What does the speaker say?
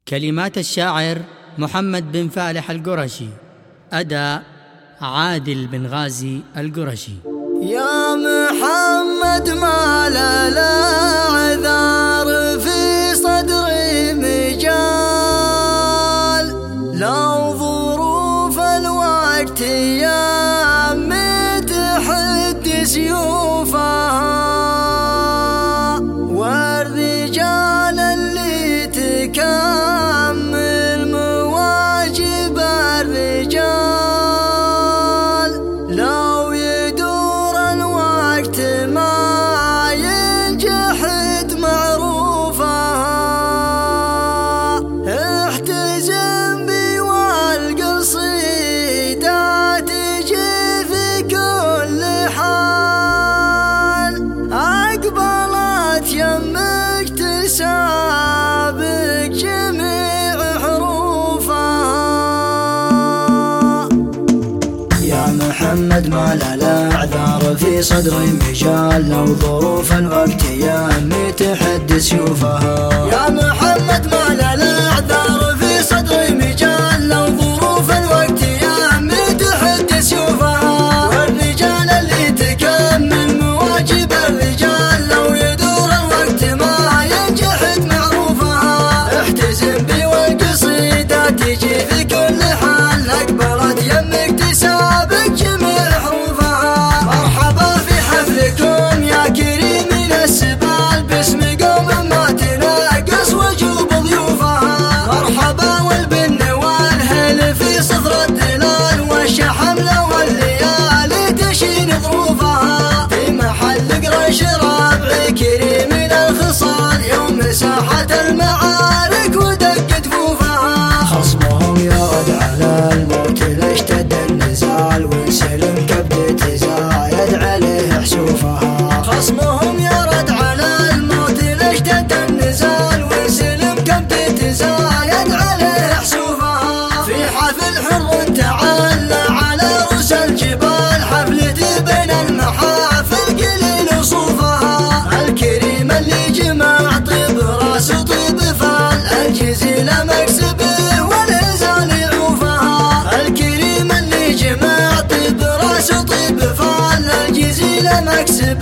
كلمات الشاعر محمد بن فالح القرشي، أداء عادل بن غازي القرشي. يا محمد ما الأعذار في صدري مجال، لو ظروف الوقت يا متحد سيوفها، والرجال اللي تكمل مواجب الرجال، لو يدور الوقت ما ينجحد معروفها، احتزم بي والقصيدة تجي في كل حال، أقبلت يمك تسابق جميع حروفها. يا محمد ما الأعذار في صدري مجال، لو ظروف الوقت يامي تحد سيوفها. يا محمد ما الأعذار في صدري مجال، لو ظروف الوقت يامي تحد سيوفها، والرجال اللي تكمل مواجب الرجال، لو يدور الوقت ما ينجحد معروفها، احتزم بي والقصيدة تجي في كل حال، أقبلت يمك تسابق جميع حروفها. مرحبا في حفلكم يا كريمين السبال، باسم قوم ما تناقص وجوب ضيوفها، مرحبا والبن والهل في صفر الدلال، والشحملة والليالي تشين ظروفها، في محل قريش رابع كريمين الخصال، يوم ساحة المعارك ودق دفوفها. خصمهم يرد على الموت لاشتد النزال، وانسلم كبد تزايد عليه حسوفها. خصمهم يرد على الموت لاشتد النزال، وانسلم كبد تزايد عليه حسوفها، في حفل حر تعلى على رؤوس الجبال، حفلتي بين المحافل قليل وصوفها، الكريم اللي جمع طيب راس وطيب فال، الجزيل مكسبه والهزال يعوفها، الكريم اللي جمع طيب راس وطيب فال، الجزيل مكسبه